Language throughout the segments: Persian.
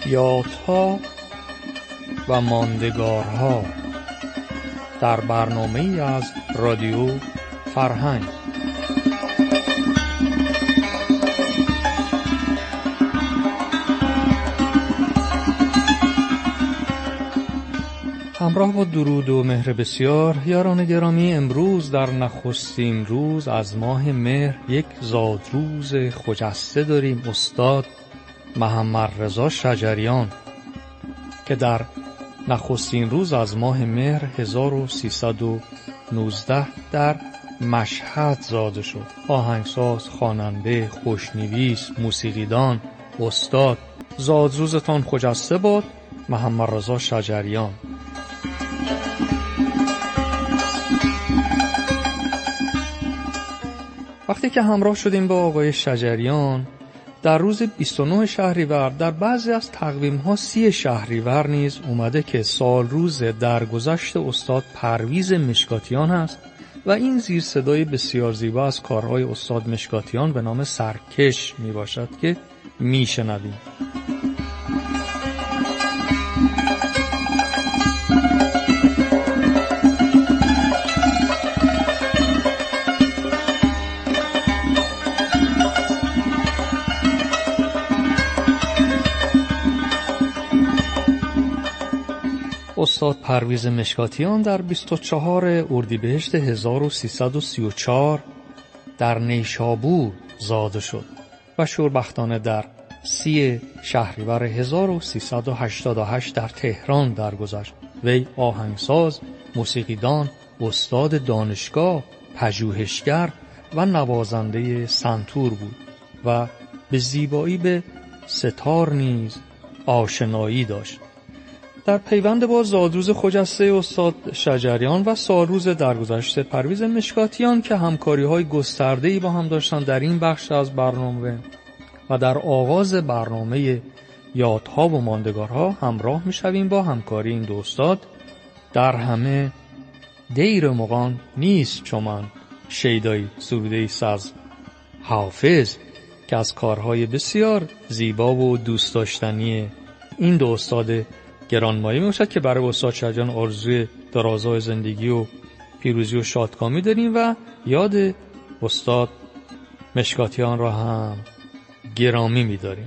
یادها و ماندگارها در برنامه‌ای از رادیو فرهنگ. همراه با درود و مهر بسیار، یاران گرامی، امروز در نخستین روز از ماه مهر یک زادروز خجسته داریم، استاد محمدرضا شجریان که در نخستین روز از ماه مهر 1319 در مشهد زاده شد. آهنگساز، خواننده، خوشنویس، موسیقیدان، استاد. زادروزتان خجسته باد. محمدرضا شجریان. وقتی که همراه شدیم با آقای شجریان در روز 29 شهریور، در بعضی از تقویم‌ها 30 شهریور نیز اومده که سال روز درگذشت استاد پرویز مشکاتیان است و این زیر صدای بسیار زیبا از کارهای استاد مشکاتیان به نام سرکش می باشد که می شنویم. استاد پرویز مشکاتیان در 24 اردیبهشت 1334 در نیشابور زاده شد و شوربختانه در 30 شهریور 1388 در تهران درگذشت. وی آهنگساز، موسیقیدان، استاد دانشگاه، پژوهشگر و نوازنده سنتور بود و به زیبایی به ستار نیز آشنایی داشت. در پیوند با زادروز خجسته استاد شجریان و سالروز درگذشت پرویز مشکاتیان که همکاری‌های گسترده‌ای با هم داشتند در این بخش از برنامه و در آغاز برنامه یادها و ماندگارها همراه می‌شویم با همکاری این دو استاد. در همه دیر مغان نیست چمان شیدایی، سروده‌ای از حافظ که از کارهای بسیار زیبا و دوست داشتنی این دو استاد گرانمایه می باشد که برای استاد شجریان آرزوی درازای زندگی و پیروزی و شادکامی داریم و یاد استاد مشکاتیان را هم گرامی می داریم.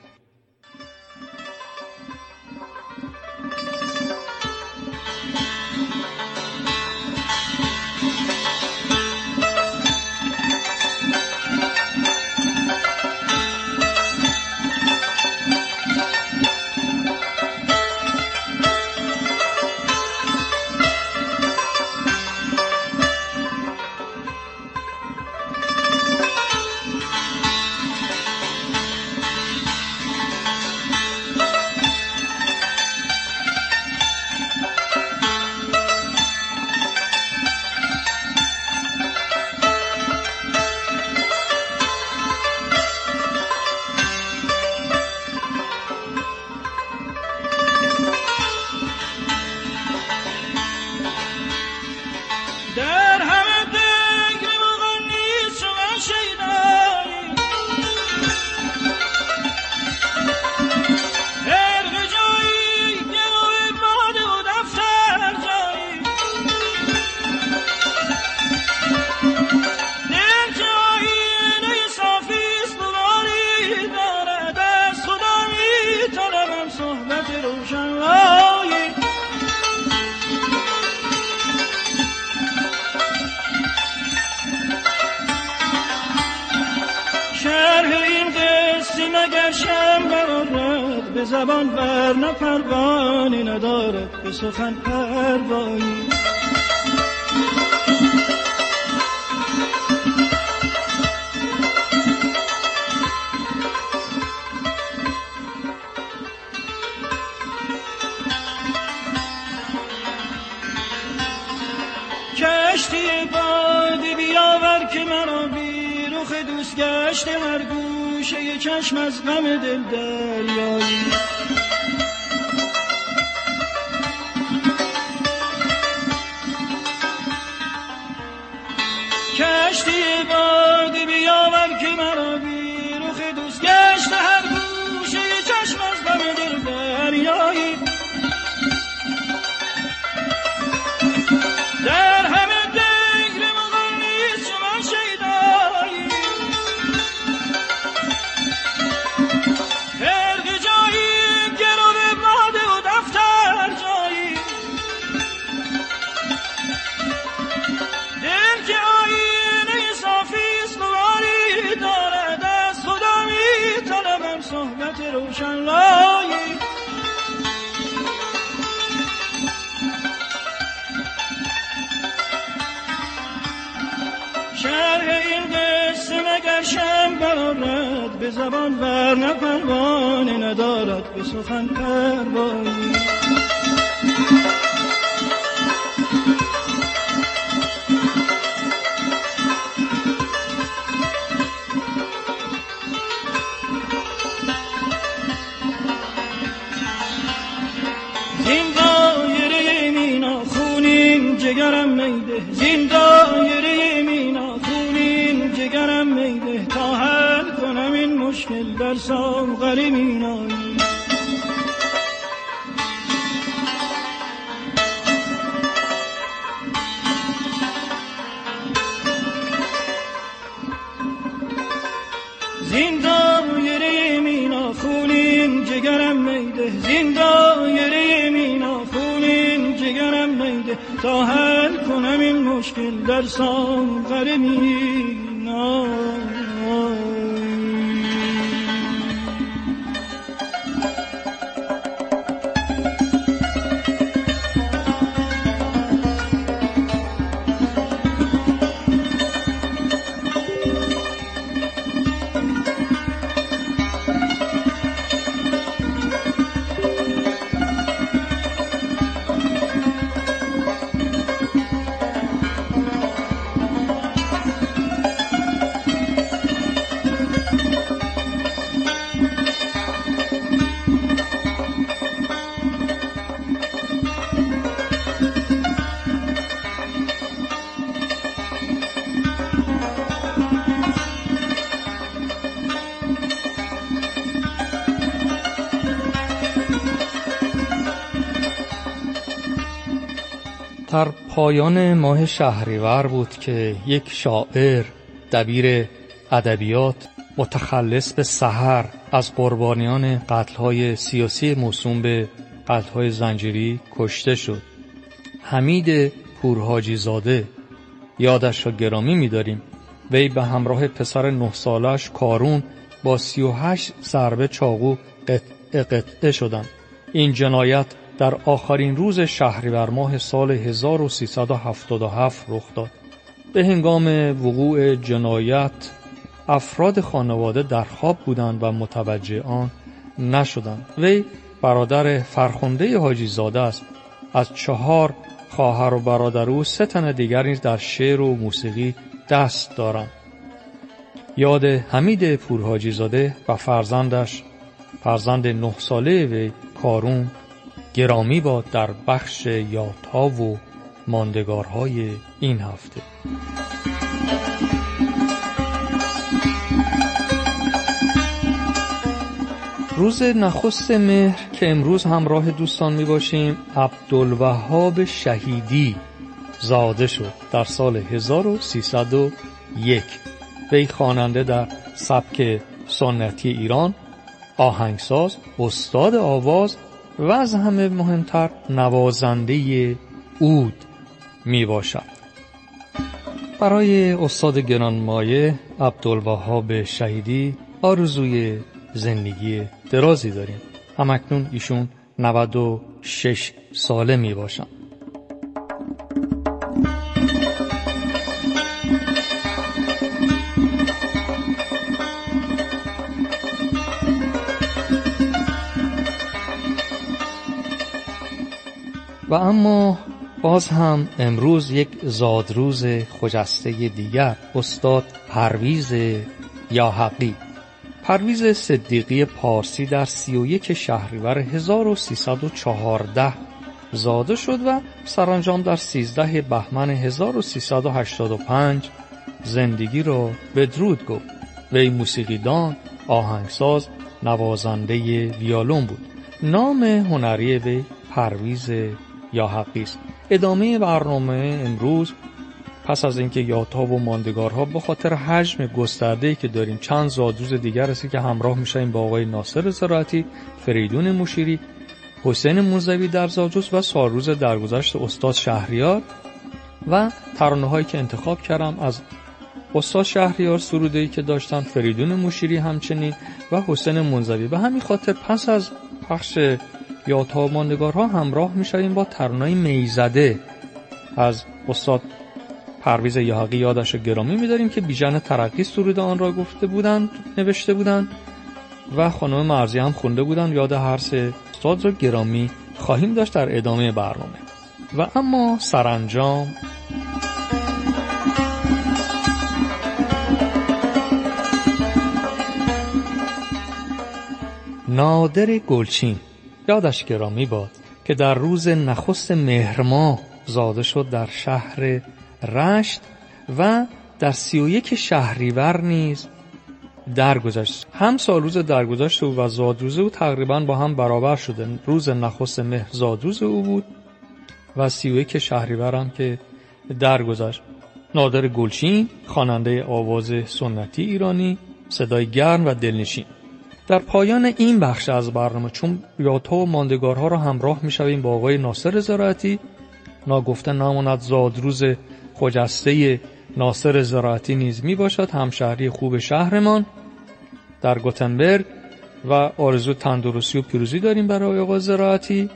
به زبان ورنه پروانی ندارد به سخن پروایی. کشتی بادی بیاور که مرا بی رخ دوست گشته هر گوشه چشم از غم دل دریایی. کشتی بادی بیاور که مرا بی رخ دوست گشته هر گوشه چشم از غم دل به زبان ورنه پروانه ندارد به سخن پروایی. زین دایره مینا خونین جگرم میده، زین دایره مینا خونین جگرم میده، تا حل کنم این مشکل در ساغر مینایی. زین دایره مینا خونین جگرم میده، زین دایره مینا خونین جگرم میده، تا حل کنم این مشکل در ساغر مینایی. در پایان ماه شهریور بود که یک شاعر دبیر ادبیات متخلص به سحر از قربانیان قتل‌های سیاسی موسوم به قتل‌های زنجیری کشته شد. حمید پورحاجی زاده، یادش را گرامی می‌داریم. وی به همراه پسر 9 سالش کارون با 38 ضربه چاقو قطعه شدند. این جنایت در آخرین روز شهریور ماه سال 1377 رخ داد. به هنگام وقوع جنایت افراد خانواده در خواب بودند و متوجه آن نشدند. وی برادر فرخنده حاجی زاده است. از 4 خواهر و برادر او 3 تن دیگر نیز در شعر و موسیقی دست دارند. یاد حمید پورحاجی زاده و فرزند 9 ساله وی کارون گرامی باد در بخش یادها و ماندگارهای این هفته. روز نخست مهر که امروز همراه دوستان می باشیم، عبدالوهاب شهیدی زاده شد در سال 1301. وی خواننده در سبک سنتی ایران، آهنگساز، استاد آواز و از همه مهمتر نوازنده عود می باشد. برای استاد گرانمایه عبدالوهاب شهیدی آرزوی زندگی درازی داریم. همکنون ایشون 96 ساله می باشند. و اما باز هم امروز یک زادروز خجسته دیگر، استاد پرویز یاحقی. پرویز صدیقی پارسی در 31 شهریور 1314 زاده شد و سرانجام در 13 بهمن 1385 زندگی را بدرود گفت. وی موسیقیدان، آهنگساز، نوازنده ویولون بود. نام هنری وی پرویز یاحقی است. ادامه برنامه امروز پس از اینکه یادها و ماندگارها به خاطر حجم گسترده‌ای که داریم چند زادروز دیگر است که همراه میشیم با آقای ناصر زراعتی، فریدون مشیری، حسین موسوی در زادروز و سالروز درگذشت استاد شهریار و ترانه‌هایی که انتخاب کردم از استاد شهریار، سروده‌ای که داشتن فریدون مشیری همچنین و حسین موسوی. به همین خاطر پس از پخش یادها و ماندگارها همراه میشیم با ترانه‌ی میزده از استاد پرویز یحیی یادش را گرامی می‌داریم که بیژن ترقی سرود آن را نوشته بودند و خانم مرضیه هم خونده بودند. یاد هر سه استاد را گرامی خواهیم داشت در ادامه برنامه. و اما سرانجام نادر گلچین یادش گرامی باد که در روز نخست مهر ماه زاده شد در شهر رشت و در 31 شهریور نیز درگذشت. هم سال روز درگذشت او و زادروز او تقریبا با هم برابر شده. روز نخست مهر زادروز او بود و 31 شهریور هم که درگذشت. نادر گلچین خواننده آواز سنتی ایرانی، صدای گرم و دلنشین. در پایان این بخش از برنامه چون یادها و ماندگارها را همراه می‌شویم با آقای ناصر زراعتی، ناگفته نماند زادروز خجسته ناصر زراعتی نیز میباشد، همشهری خوب شهرمان در گوتنبرگ، و آرزو تندرستی و پیروزی داریم برای آقای زراعتی.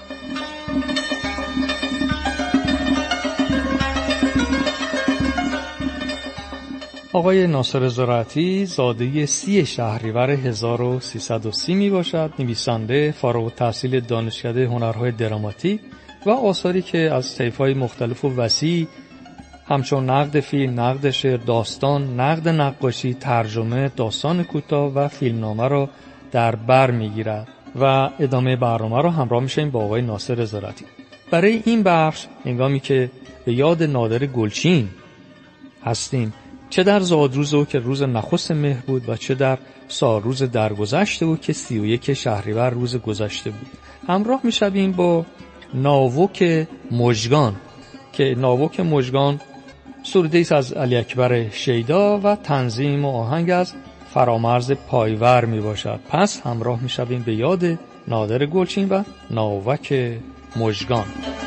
آقای ناصر زراعتی زاده 30 شهریور 1330 می باشد. نویسنده، فارغ التحصیل دانشکده هنرهای دراماتیک و آثاری که از طیف‌های مختلف و وسیع همچون نقد فیلم، نقد شعر، داستان، نقد نقاشی، ترجمه، داستان کوتاه و فیلمنامه را در بر می‌گیرد. و ادامه برنامه را همراه می‌شیم با آقای ناصر زراعتی. برای این بخش هنگامی که به یاد نادر گلچین هستیم، چه در زادروز او که روز نخست مهر بود و چه در سالروز درگذشته او که 31 شهریور روز گذشته بود، همراه می‌شویم با ناوک مژگان که ناوک مژگان سروده‌ای است از علی اکبر شیدا و تنظیم و آهنگ از فرامرز پایور می باشد. پس همراه می‌شویم به یاد نادر گلچین و ناوک مژگان.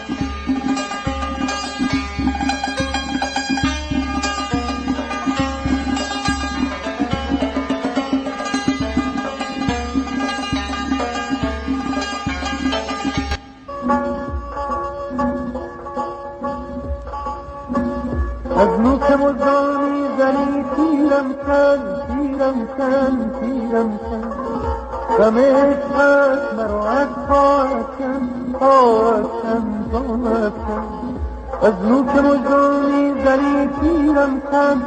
از نوک مزدانی زنی تیرم کن غم عشقت مرا از پاکم از نوک مزدانی زنی تیرم کن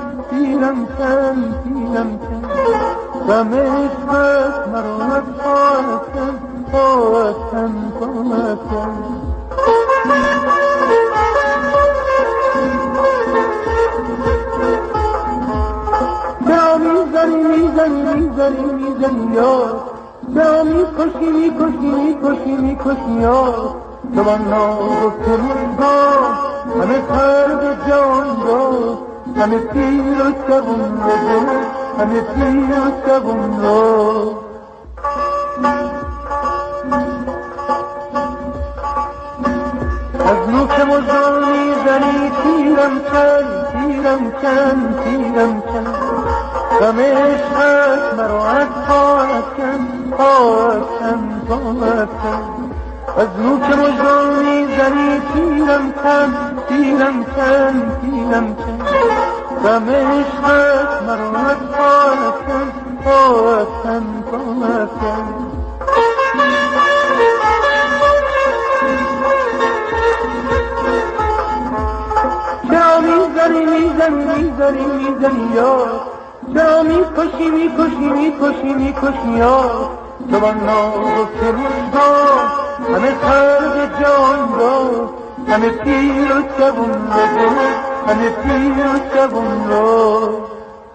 غم عشقت مرا از پاکم میزنی یار چرا میکشی یار تو من ناگفته مژگان همه خرد جان را همه پیر و شبون را از نوک مژگان میزنی تیرم کن غم عشقت مرا از پاکم از نوک مژگان میزنی تیرم کن غم عشقت مرا از پاکم چرا میزنی یار چرا میکشی یار تو من ناگفته مژگان همه خرد جان را همه پیر و شبون را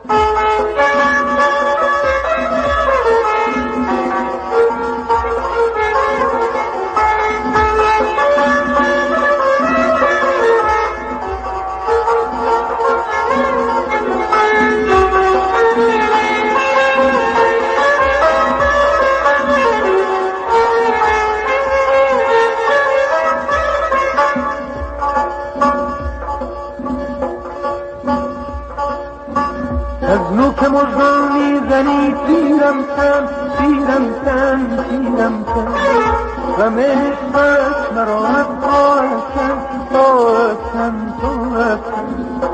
از نوک مژگان میزنی تیرم کن غم عشقت مرا از پاکم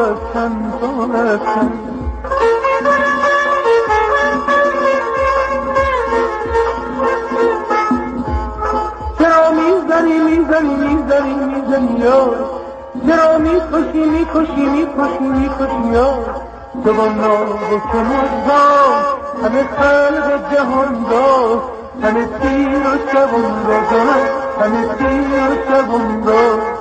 افکن تو افکن. چرا میزنی یار، چرا میکشی یار، جوانا و که مردان همه خلق جهان دار، همه تیر و شبان را همه تیر و شبان را.